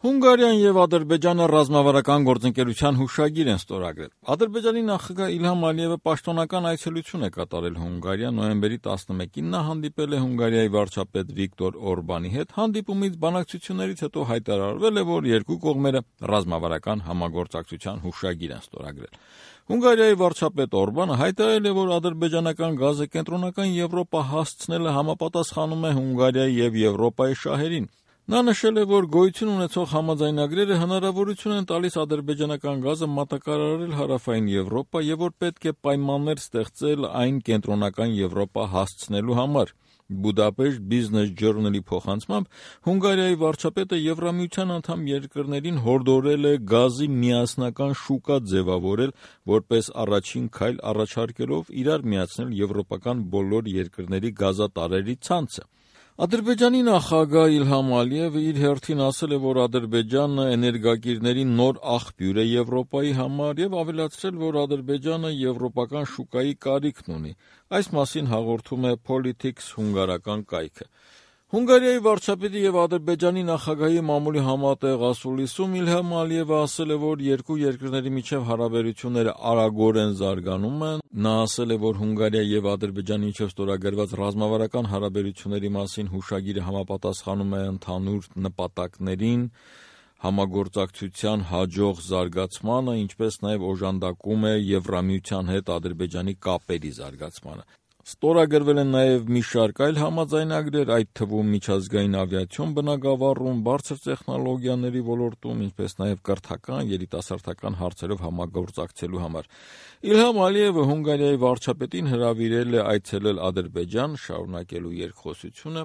Հունգարիան եւ Ադրբեջանը ռազմավարական գործընկերության հուշագիր են ստորագրել։ Ադրբեջանի նախագահ Իլհամ Ալիևը պաշտոնական այցելություն է կատարել Հունգարիա, նոյեմբերի 11-ին նա հանդիպել է Հունգարիայի վարչապետ Վիկտոր Օրբանի հետ։ Հանդիպումից բանակցություններից հետո հայտարարվել է, որ երկու կողմերը ռազմավարական համագործակցության հուշագիր են ստորագրել։ Հունգարիայի վարչապետ Օրբանը հայտարարել է, որ ադրբեջանական գազը կենտրոնական Եվրոպա հասցնելը համապատասխանում է Հունգարիայի եւ Եվրոպայի շահերին։ Նա նշել է, որ գոյություն ունեցող համաձայնագրերը հնարավորություն են տալիս ադրբեջանական գազը մատակարարել հարավային Եվրոպա եւ որ պետք է պայմաններ ստեղծել այն կենտրոնական Եվրոպա հասցնելու համար։ Բուդապեշտ Business Journal-ի փոխանցմամբ Հունգարիայի վարչապետը Եվրամիության անդամ երկրներին հորդորել է գազի միասնական շուկա ձևավորել, որպես առաջին քայլ առաջարկելով իրար միացնել եվրոպական բոլոր երկրների գազատարերի ցանցը։ Ադրբեջանի նախագահ Իլհամ Ալիևը իր հերթին ասել է, որ Ադրբեջանը էներգակիրների նոր աղբյուր է Եվրոպայի համար եւ ավելացրել, որ Ադրբեջանը եվրոպական շուկայի կարիքն ունի։ Այս մասին հաղորդում է Politics հունգարական կայքը։ Հունգարիայի վարչապետի եւ Ադրբեջանի նախագահի մամուլի համատեղ ասուլիսում Իլհամ Ալիևը ասել է, որ երկու երկրների միջև հարաբերությունները արագորեն զարգանում են։ Նա ասել է, որ Հունգարիայի եւ Ադրբեջանի միջև ստորագրված ռազմավարական հարաբերությունների մասին հուշագիրը համապատասխանում է ընդհանուր նպատակներին, համագործակցության հաջող զարգացմանը, ինչպես նաեւ օժանդակում է Եվրամիության հետ Ադրբեջանի կապերի զարգացմանը։ Ստորագրվել են նաև մի շարք այլ համաձայնագրեր, այդ թվում միջազգային ավիացիոն բնագավառում, բարձր տեխնոլոգիաների ոլորտում, ինչպես նաև կրթական, երիտասարդական հարցերով համագործակցելու համար։ Իլհամ Ալիևը Հունգարիայի վարչապետին հրավիրել է այցելել Ադրբեջան, շարունակելու երկխոսությունը։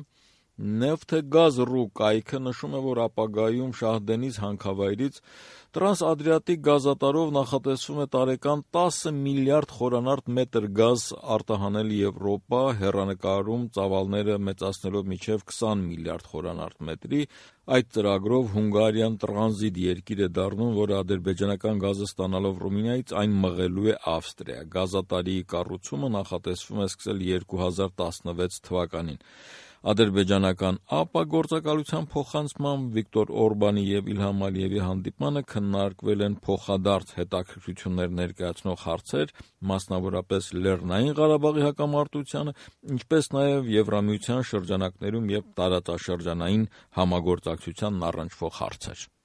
Նեֆթեգազ.ru կայքը նշում է, որ ապագայում Շահդենիզ հանքավայրից տրանսադրիատիկ գազատարով նախատեսվում է տարեկան 10 միլիարդ խորանարդ մետր գազ արտահանել Եվրոպա, հեռանկարում ծավալները մեծացնելով մինչև 20 միլիարդ խորանարդ մետրի։ Այդ ծրագրով Հունգարիան տրանզիտ երկիր է դառնում, որը ադրբեջանական գազը ստանալով Ռումինիայից այն մղելու է Ավստրիա։ Գազատարիի կառուցումը նախատեսվում է սկսել 2016 թվականին։ Ադրբեջանական ԱՊԱ գործակալության փոխանցմամբ Վիկտոր Օրբանի եւ Իլհամ Ալիևի հանդիպմանը քննարկվել են փոխադարձ հետաքրքրություններ ներկայացնող հարցեր, մասնավորապես Լեռնային Ղարաբաղի հակամարտությանը, ինչպես նաեւ Եվրամիության շրջանակներում եւ տարածաշրջանային համագործակցությանն առնչվող հարցեր։